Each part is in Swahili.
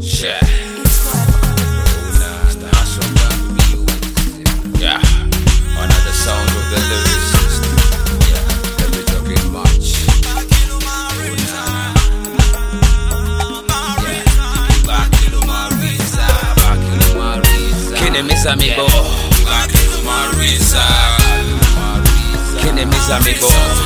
Yeah. Yeah. Another sound of the lyricist. Yeah. Let me talking much. Kinemiza mibo. Kinemiza mibo.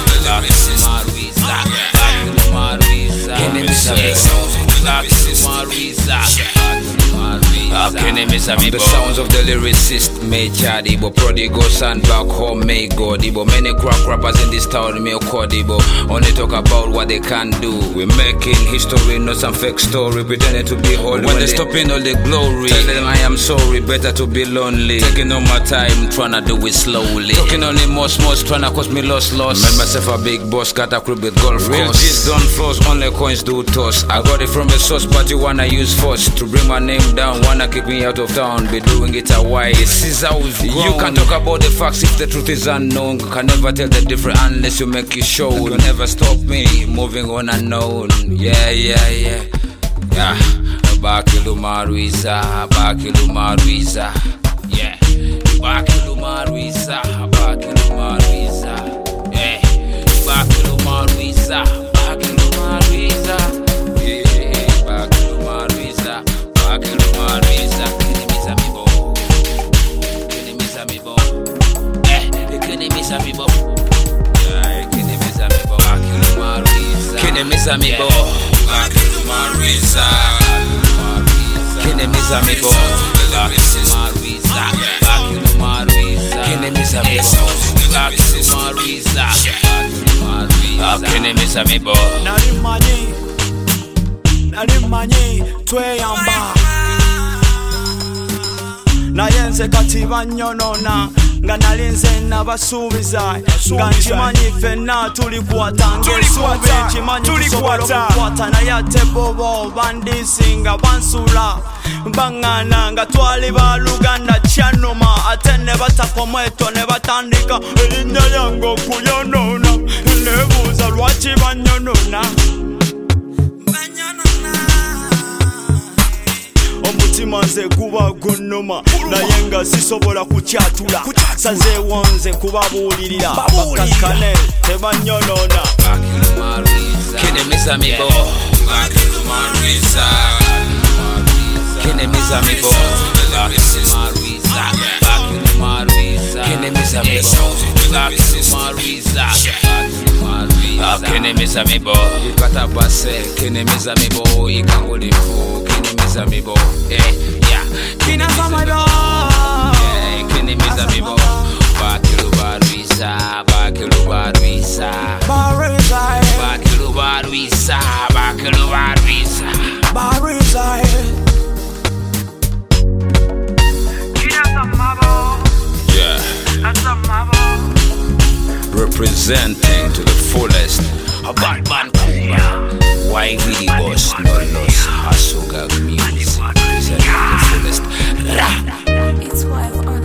The sounds of the lyricist, Major Dibo, prodigal son back home, may God Dibo. Many crack rappers in this town, me Dibo. Only talk about what they can do. We're making history, not some fake story, pretending to be holy. When they stopping all the glory, tell them I am sorry, better to be lonely. Taking all my time, tryna do it slowly. Talking only most, tryna cause me lost. Made myself a big boss, got a crib with golf course. Real G's don't floss, only coins do toss. I got it from a source, but you wanna use force to bring my name down, wanna kick me out of town, be doing it a while. This is how we've grown. You can talk about the facts if the truth is unknown. You can never tell the difference unless you make it show. You never stop me, moving on unknown. Yeah. Bakilu Maruiza. Yeah. Bakilu Maruiza. Yeah. Bakilu Maruiza. Yeah. Bakilu Maruiza. Kinemiza mibo. Nalimanyi tweyamba naye nze kati banyonona nga nalinze nabasuubiza nga nkimanyi ffenna tulikwata ng'essuubi nkimanyi tusobola okukwata naye ate bobo bandisinga bansula baŋŋaana nga twali ba Luganda kyanuma ate ne batakoma eto ne batandika erinnya lyange okuyonoona nebuuza lwaki banyonona. Omutima nze kuba gunnuma naye nga sisobola kukyatula sazeewo nze kubabuulirira bakakkane tebanyonoona. Kinemiza mibo. Kinemiza mibo. Kinemiza mibo. Ikata base. Kinemiza mibo. Ikangulifu. Kinemiza mibo. Yeah. Kinemiza mibo. Kinemiza mibo. Bakilu Baruiza. Yeah. Representing to the fullest. A bad man Kuba. Why really boss? No loss. Hustle got music. Representing to the fullest. It's wild on